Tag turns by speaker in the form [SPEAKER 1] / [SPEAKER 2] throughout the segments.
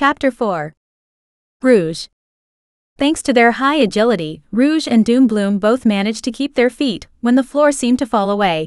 [SPEAKER 1] Chapter 4. Rouge. Thanks to their high agility, Rouge and Doom Bloom both managed to keep their feet when the floor seemed to fall away.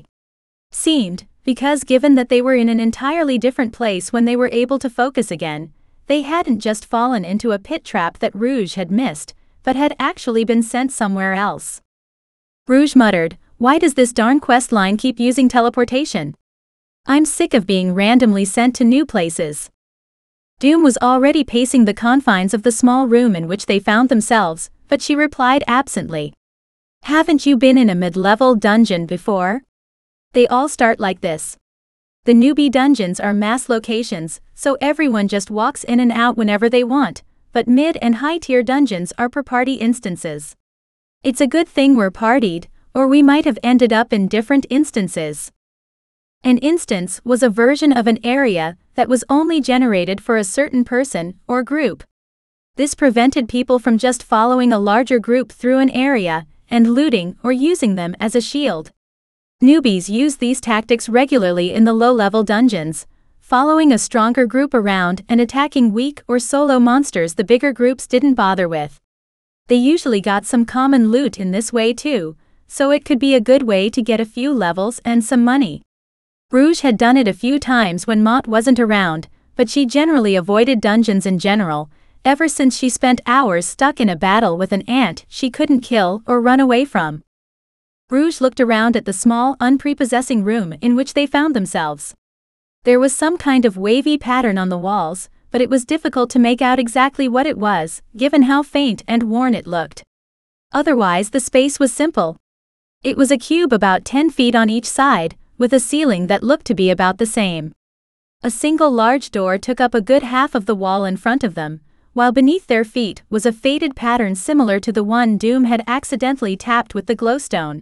[SPEAKER 1] Because given that they were in an entirely different place when they were able to focus again, they hadn't just fallen into a pit trap that Rouge had missed, but had actually been sent somewhere else. Rouge muttered, "Why does this darn quest line keep using teleportation? I'm sick of being randomly sent to new places." Doom was already pacing the confines of the small room in which they found themselves, but she replied absently. "Haven't you been in a mid-level dungeon before? They all start like this. The newbie dungeons are mass locations, so everyone just walks in and out whenever they want, but mid and high-tier dungeons are per party instances. It's a good thing we're partied, or we might have ended up in different instances." An instance was a version of an area that was only generated for a certain person or group. This prevented people from just following a larger group through an area and looting or using them as a shield. Newbies use these tactics regularly in the low-level dungeons, following a stronger group around and attacking weak or solo monsters the bigger groups didn't bother with. They usually got some common loot in this way too, so it could be a good way to get a few levels and some money. Rouge had done it a few times when Mott wasn't around, but she generally avoided dungeons in general, ever since she spent hours stuck in a battle with an ant she couldn't kill or run away from. Rouge looked around at the small, unprepossessing room in which they found themselves. There was some kind of wavy pattern on the walls, but it was difficult to make out exactly what it was, given how faint and worn it looked. Otherwise, the space was simple. It was a cube about 10 feet on each side, with a ceiling that looked to be about the same. A single large door took up a good half of the wall in front of them, while beneath their feet was a faded pattern similar to the one Doom had accidentally tapped with the glowstone.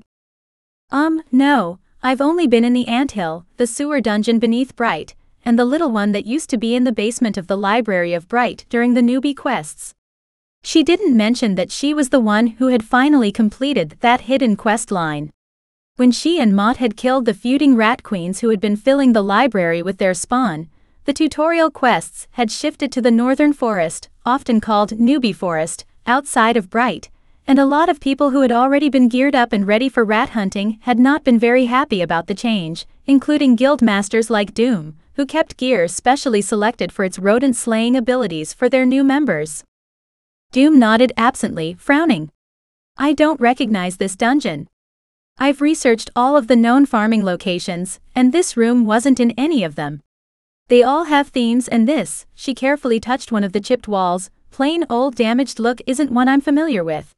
[SPEAKER 1] No, I've only been in the anthill, the sewer dungeon beneath Bright, and the little one that used to be in the basement of the library of Bright during the newbie quests." She didn't mention that she was the one who had finally completed that hidden quest line. When she and Mott had killed the feuding rat queens who had been filling the library with their spawn, the tutorial quests had shifted to the northern forest, often called Newbie Forest, outside of Bright, and a lot of people who had already been geared up and ready for rat hunting had not been very happy about the change, including guild masters like Doom, who kept gear specially selected for its rodent-slaying abilities for their new members. Doom nodded absently, frowning. "I don't recognize this dungeon. I've researched all of the known farming locations, and this room wasn't in any of them. They all have themes, and this," she carefully touched one of the chipped walls, "plain old damaged look isn't one I'm familiar with.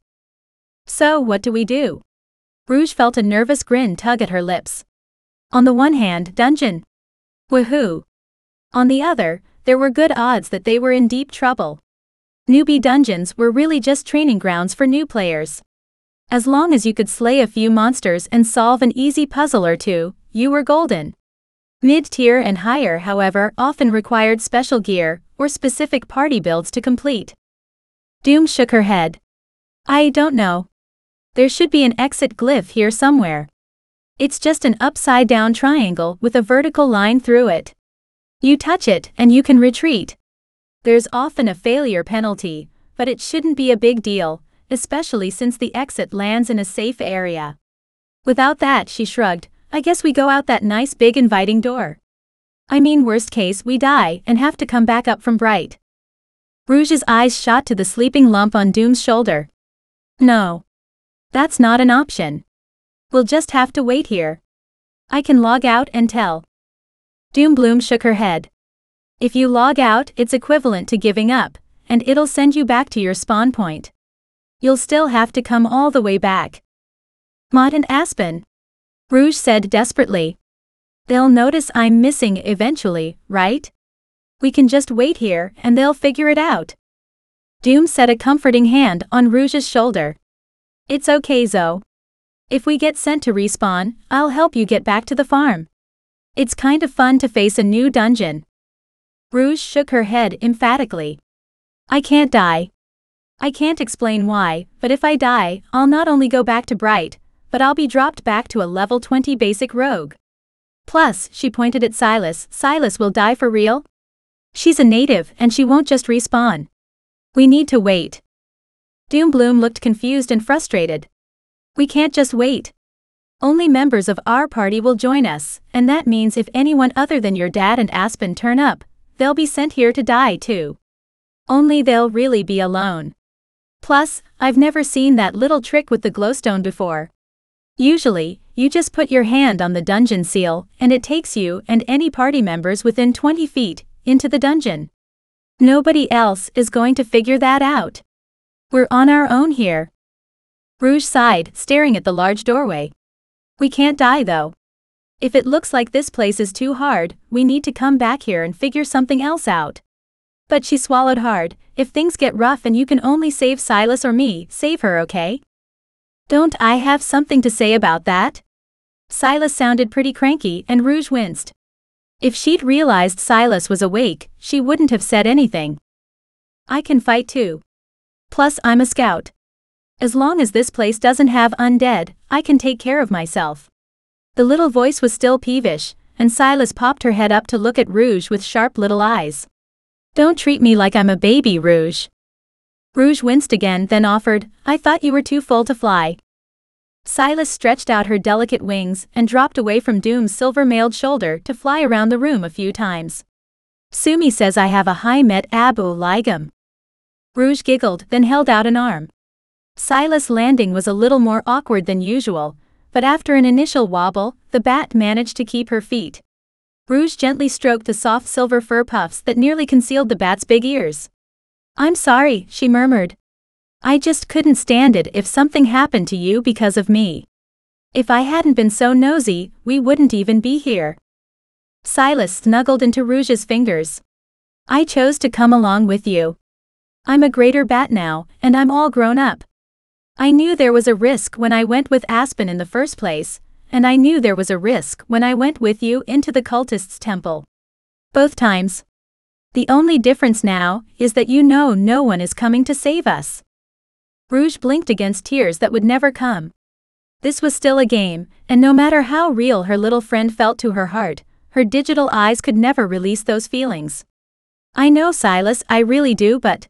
[SPEAKER 1] So what do we do?" Rouge felt a nervous grin tug at her lips. On the one hand, dungeon. Woohoo! On the other, there were good odds that they were in deep trouble. Newbie dungeons were really just training grounds for new players. As long as you could slay a few monsters and solve an easy puzzle or two, you were golden. Mid-tier and higher, however, often required special gear or specific party builds to complete. Doom shook her head. "I don't know. There should be an exit glyph here somewhere. It's just an upside-down triangle with a vertical line through it. You touch it and you can retreat. There's often a failure penalty, but it shouldn't be a big deal, especially since the exit lands in a safe area. Without that," she shrugged, "I guess we go out that nice big inviting door. I mean, worst case, we die and have to come back up from Bright." Rouge's eyes shot to the sleeping lump on Doom's shoulder. "No. That's not an option. We'll just have to wait here. I can log out and tell." Doom Bloom shook her head. "If you log out, it's equivalent to giving up, and it'll send you back to your spawn point. You'll still have to come all the way back." "Mott and Aspen," Rouge said desperately. "They'll notice I'm missing eventually, right? We can just wait here and they'll figure it out." Doom set a comforting hand on Rouge's shoulder. "It's okay, Zoe. If we get sent to respawn, I'll help you get back to the farm. It's kind of fun to face a new dungeon." Rouge shook her head emphatically. "I can't die. I can't explain why, but if I die, I'll not only go back to Bright, but I'll be dropped back to a level 20 basic rogue. Plus," she pointed at Silas, "Silas will die for real." She's a native and she won't just respawn. We need to wait. Doom Bloom looked confused and frustrated. We can't just wait. Only members of our party will join us, and that means if anyone other than your dad and Aspen turn up, they'll be sent here to die too. Only they'll really be alone. Plus, I've never seen that little trick with the glowstone before. Usually, you just put your hand on the dungeon seal and it takes you and any party members within 20 feet into the dungeon. Nobody else is going to figure that out. We're on our own here. Rouge sighed, staring at the large doorway. We can't die though. If it looks like this place is too hard, we need to come back here and figure something else out. But she swallowed hard. If things get rough and you can only save Silas or me, save her, okay? Don't I have something to say about that? Silas sounded pretty cranky and Rouge winced. If she'd realized Silas was awake, she wouldn't have said anything. I can fight too. Plus I'm a scout. As long as this place doesn't have undead, I can take care of myself. The little voice was still peevish, and Silas popped her head up to look at Rouge with sharp little eyes. Don't treat me like I'm a baby, Rouge. Rouge winced again, then offered, I thought you were too full to fly. Silas stretched out her delicate wings and dropped away from Doom's silver-mailed shoulder to fly around the room a few times. Sumi says I have a high met abu ligam. Rouge giggled, then held out an arm. Silas' landing was a little more awkward than usual, but after an initial wobble, the bat managed to keep her feet. Rouge gently stroked the soft silver fur puffs that nearly concealed the bat's big ears. I'm sorry, she murmured. I just couldn't stand it if something happened to you because of me. If I hadn't been so nosy, we wouldn't even be here. Silas snuggled into Rouge's fingers. I chose to come along with you. I'm a greater bat now, and I'm all grown up. I knew there was a risk when I went with Aspen in the first place, and I knew there was a risk when I went with you into the cultists' temple. Both times. The only difference now is that you know no one is coming to save us. Rouge blinked against tears that would never come. This was still a game, and no matter how real her little friend felt to her heart, her digital eyes could never release those feelings. I know, Silas, I really do, but...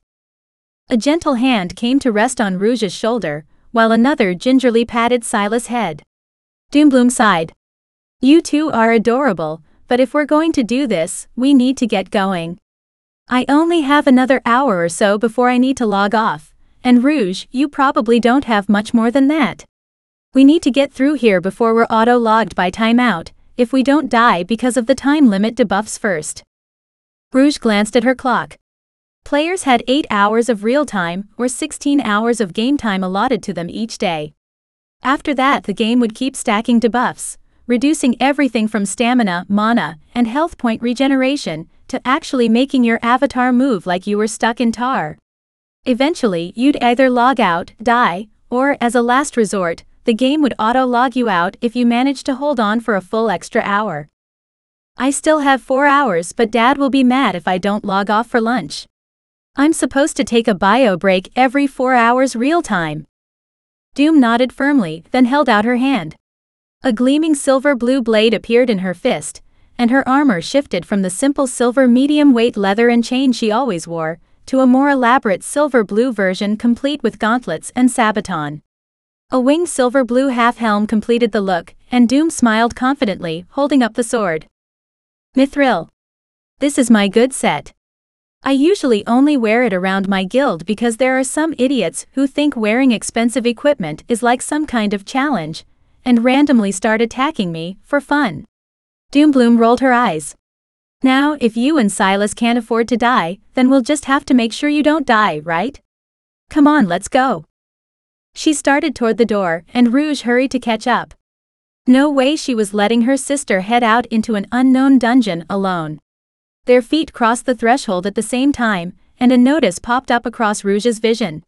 [SPEAKER 1] A gentle hand came to rest on Rouge's shoulder, while another gingerly patted Silas' head. Doom Bloom sighed. You two are adorable, but if we're going to do this, we need to get going. I only have another hour or so before I need to log off, and Rouge, you probably don't have much more than that. We need to get through here before we're auto-logged by timeout, if we don't die because of the time limit debuffs first. Rouge glanced at her clock. Players had 8 hours of real time or 16 hours of game time allotted to them each day. After that, the game would keep stacking debuffs, reducing everything from stamina, mana, and health point regeneration, to actually making your avatar move like you were stuck in tar. Eventually, you'd either log out, die, or, as a last resort, the game would auto-log you out if you managed to hold on for a full extra hour. I still have 4 hours, but Dad will be mad if I don't log off for lunch. I'm supposed to take a bio break every 4 hours real time. Doom nodded firmly, then held out her hand. A gleaming silver-blue blade appeared in her fist, and her armor shifted from the simple silver medium-weight leather and chain she always wore, to a more elaborate silver-blue version complete with gauntlets and sabaton. A winged silver-blue half-helm completed the look, and Doom smiled confidently, holding up the sword. Mithril. This is my good set. I usually only wear it around my guild because there are some idiots who think wearing expensive equipment is like some kind of challenge, and randomly start attacking me for fun. Doom Bloom rolled her eyes. Now, if you and Silas can't afford to die, then we'll just have to make sure you don't die, right? Come on, let's go. She started toward the door, and Rouge hurried to catch up. No way she was letting her sister head out into an unknown dungeon alone. Their feet crossed the threshold at the same time, and a notice popped up across Rouge's vision.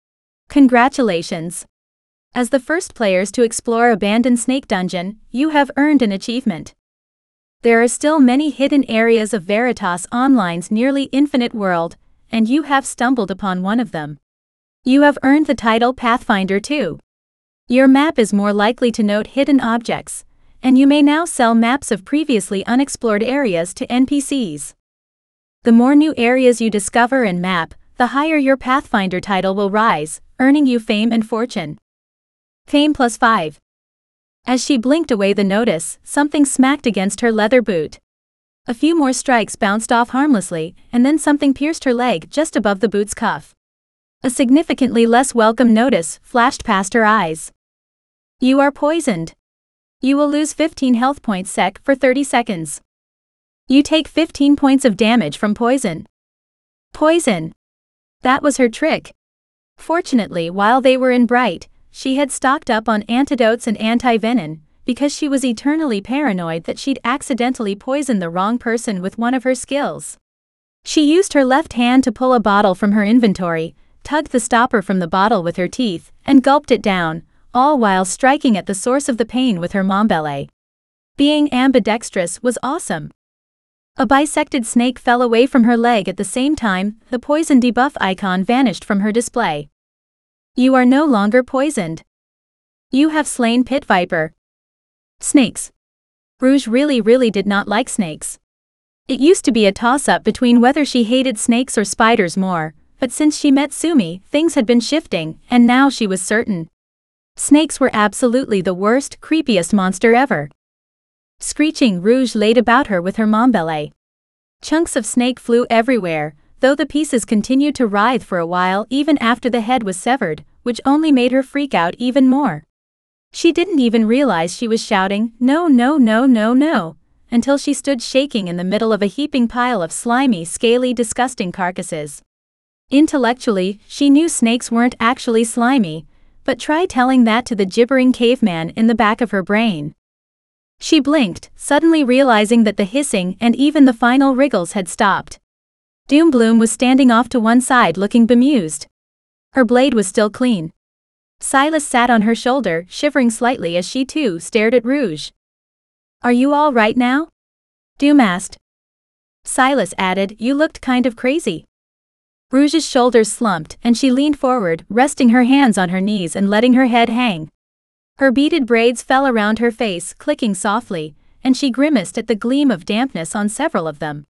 [SPEAKER 1] Congratulations! As the first players to explore Abandoned Snake Dungeon, you have earned an achievement. There are still many hidden areas of Veritas Online's nearly infinite world, and you have stumbled upon one of them. You have earned the title Pathfinder 2. Your map is more likely to note hidden objects, and you may now sell maps of previously unexplored areas to NPCs. The more new areas you discover and map, the higher your Pathfinder title will rise, earning you fame and fortune. Fame +5. As she blinked away the notice, something smacked against her leather boot. A few more strikes bounced off harmlessly, and then something pierced her leg just above the boot's cuff. A significantly less welcome notice flashed past her eyes. You are poisoned. You will lose 15 health points sec for 30 seconds. You take 15 points of damage from poison. Poison. That was her trick. Fortunately, while they were in Bright, she had stocked up on antidotes and anti-venom, because she was eternally paranoid that she'd accidentally poison the wrong person with one of her skills. She used her left hand to pull a bottle from her inventory, tugged the stopper from the bottle with her teeth, and gulped it down, all while striking at the source of the pain with her mombele. Being ambidextrous was awesome. A bisected snake fell away from her leg at the same time the poison debuff icon vanished from her display. You are no longer poisoned. You have slain Pit Viper. Snakes. Rouge really did not like snakes. It used to be a toss-up between whether she hated snakes or spiders more, but since she met Sumi, things had been shifting, and now she was certain. Snakes were absolutely the worst, creepiest monster ever. Screeching, Rouge laid about her with her mombele. Chunks of snake flew everywhere, though the pieces continued to writhe for a while even after the head was severed, which only made her freak out even more. She didn't even realize she was shouting, "No, no, no, no, no," until she stood shaking in the middle of a heaping pile of slimy, scaly, disgusting carcasses. Intellectually, she knew snakes weren't actually slimy, but try telling that to the gibbering caveman in the back of her brain. She blinked, suddenly realizing that the hissing and even the final wriggles had stopped. Doombloom was standing off to one side looking bemused. Her blade was still clean. Silas sat on her shoulder, shivering slightly as she too stared at Rouge. Are you all right now? Doom asked. Silas added, You looked kind of crazy. Rouge's shoulders slumped and she leaned forward, resting her hands on her knees and letting her head hang. Her beaded braids fell around her face, clicking softly, and she grimaced at the gleam of dampness on several of them.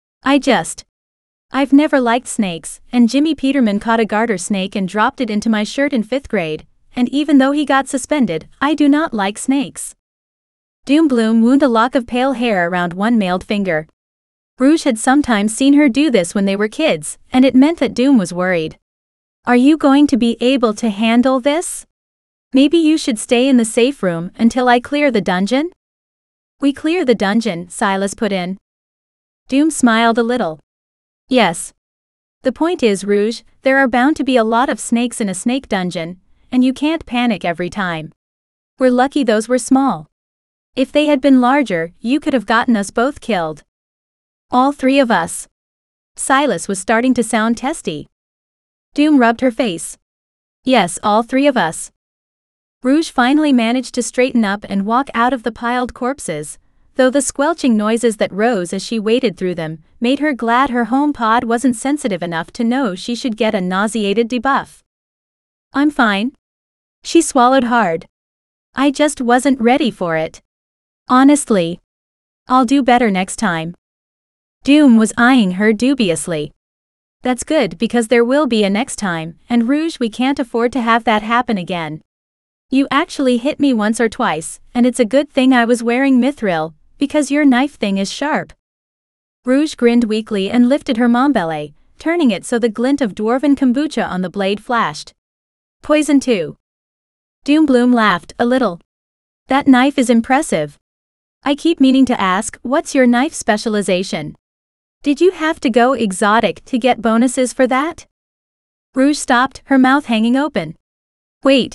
[SPEAKER 1] I've never liked snakes, and Jimmy Peterman caught a garter snake and dropped it into my shirt in 5th grade, and even though he got suspended, I do not like snakes. Doombloom wound a lock of pale hair around one mailed finger. Rouge had sometimes seen her do this when they were kids, and it meant that Doom was worried. Are you going to be able to handle this? Maybe you should stay in the safe room until I clear the dungeon? We clear the dungeon, Silas put in. Doom smiled a little. Yes. The point is, Rouge, there are bound to be a lot of snakes in a snake dungeon, and you can't panic every time. We're lucky those were small. If they had been larger, you could have gotten us both killed. All 3 of us. Silas was starting to sound testy. Doom rubbed her face. Yes, all 3 of us. Rouge finally managed to straighten up and walk out of the piled corpses, though the squelching noises that rose as she waded through them made her glad her home pod wasn't sensitive enough to know she should get a nauseated debuff. I'm fine. She swallowed hard. I just wasn't ready for it. Honestly. I'll do better next time. Doom was eyeing her dubiously. That's good because there will be a next time, and Rouge, we can't afford to have that happen again. You actually hit me once or twice, and it's a good thing I was wearing mithril, because your knife thing is sharp. Rouge grinned weakly and lifted her mombele, turning it so the glint of dwarven kombucha on the blade flashed. Poison too. Doombloom laughed a little. That knife is impressive. I keep meaning to ask, what's your knife specialization? Did you have to go exotic to get bonuses for that? Rouge stopped, her mouth hanging open. Wait.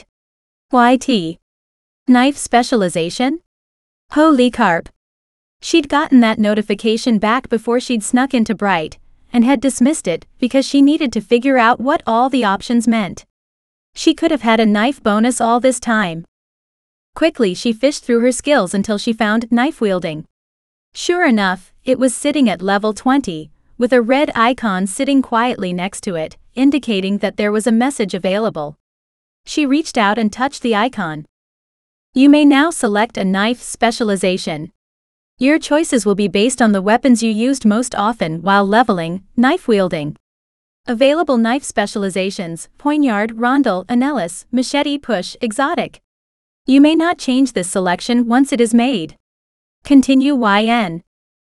[SPEAKER 1] YT. Knife specialization? Holy carp. She'd gotten that notification back before she'd snuck into Bright, and had dismissed it because she needed to figure out what all the options meant. She could have had a knife bonus all this time. Quickly she fished through her skills until she found knife wielding. Sure enough, it was sitting at level 20, with a red icon sitting quietly next to it, indicating that there was a message available. She reached out and touched the icon. You may now select a knife specialization. Your choices will be based on the weapons you used most often while leveling, knife wielding. Available knife specializations: poignard, rondel, anellis, machete, push, exotic. You may not change this selection once it is made. Continue YN.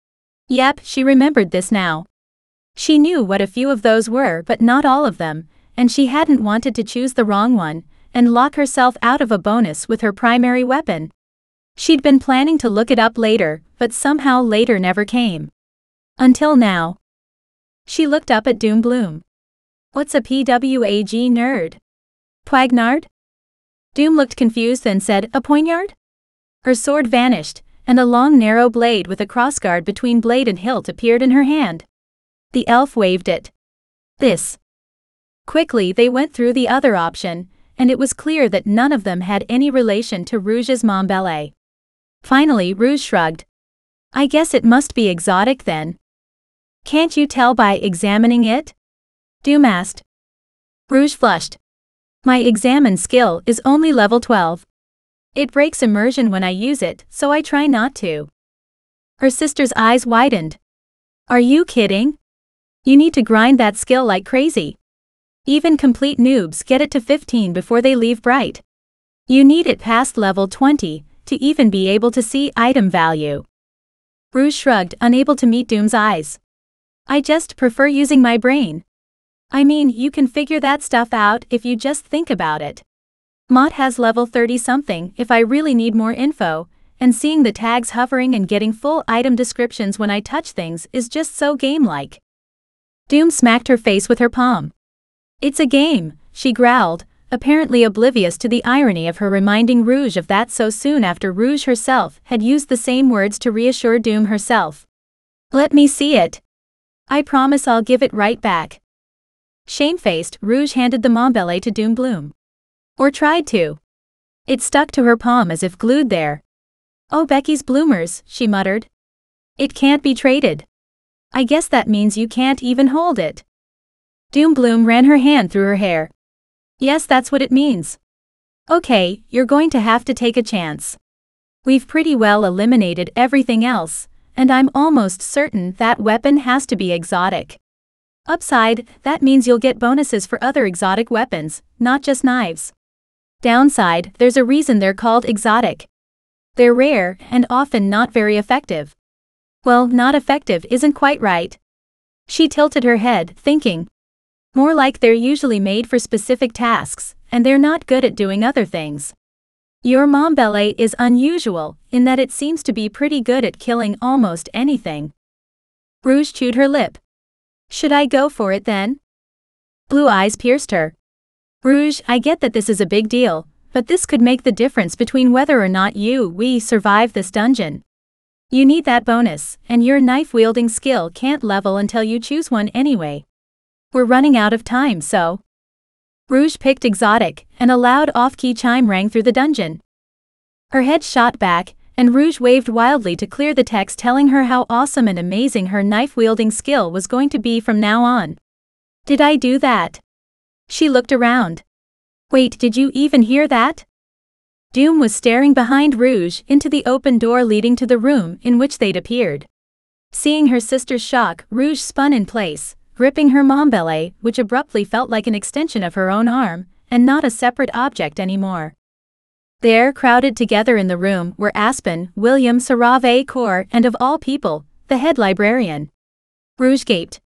[SPEAKER 1] Yep, she remembered this now. She knew what a few of those were, but not all of them, and she hadn't wanted to choose the wrong one and lock herself out of a bonus with her primary weapon. She'd been planning to look it up later, but somehow later never came. Until now. She looked up at Doom Bloom. What's a PWAG nerd? Poignard? Doom looked confused, then said, a poignard? Her sword vanished, and a long narrow blade with a crossguard between blade and hilt appeared in her hand. The elf waved it. This. Quickly they went through the other option, and it was clear that none of them had any relation to Rouge's Montbellier. Finally Rouge shrugged. I guess it must be exotic then. Can't you tell by examining it? Doom asked. Rouge flushed. My examine skill is only level 12. It breaks immersion when I use it, so I try not to. Her sister's eyes widened. Are you kidding? You need to grind that skill like crazy. Even complete noobs get it to 15 before they leave Bright. You need it past level 20 to even be able to see item value. Rouge shrugged, unable to meet Doom's eyes. I just prefer using my brain. I mean, you can figure that stuff out if you just think about it. Mott has level 30 something if I really need more info, and seeing the tags hovering and getting full item descriptions when I touch things is just so game-like. Doom smacked her face with her palm. It's a game, she growled, apparently oblivious to the irony of her reminding Rouge of that so soon after Rouge herself had used the same words to reassure Doom herself. Let me see it. I promise I'll give it right back. Shamefaced, Rouge handed the Montbellier to Doom Bloom. Or tried to. It stuck to her palm as if glued there. Oh, Becky's bloomers, she muttered. It can't be traded. I guess that means you can't even hold it. Doom Bloom ran her hand through her hair. Yes, that's what it means. Okay, you're going to have to take a chance. We've pretty well eliminated everything else, and I'm almost certain that weapon has to be exotic. Upside, that means you'll get bonuses for other exotic weapons, not just knives. Downside, there's a reason they're called exotic. They're rare and often not very effective. Well, not effective isn't quite right. She tilted her head, thinking. More like they're usually made for specific tasks, and they're not good at doing other things. Your Montbellier is unusual in that it seems to be pretty good at killing almost anything. Rouge chewed her lip. Should I go for it then? Blue eyes pierced her. Rouge, I get that this is a big deal, but this could make the difference between whether or not we survive this dungeon. You need that bonus, and your knife-wielding skill can't level until you choose one anyway. We're running out of time, so. Rouge picked exotic, and a loud off-key chime rang through the dungeon. Her head shot back, and Rouge waved wildly to clear the text telling her how awesome and amazing her knife-wielding skill was going to be from now on. Did I do that? She looked around. Wait, did you even hear that? Doom was staring behind Rouge into the open door leading to the room in which they'd appeared. Seeing her sister's shock, Rouge spun in place, gripping her Montbellier, which abruptly felt like an extension of her own arm, and not a separate object anymore. There, crowded together in the room, were Aspen, William Sarave Core, and of all people, the head librarian. Rouge gaped.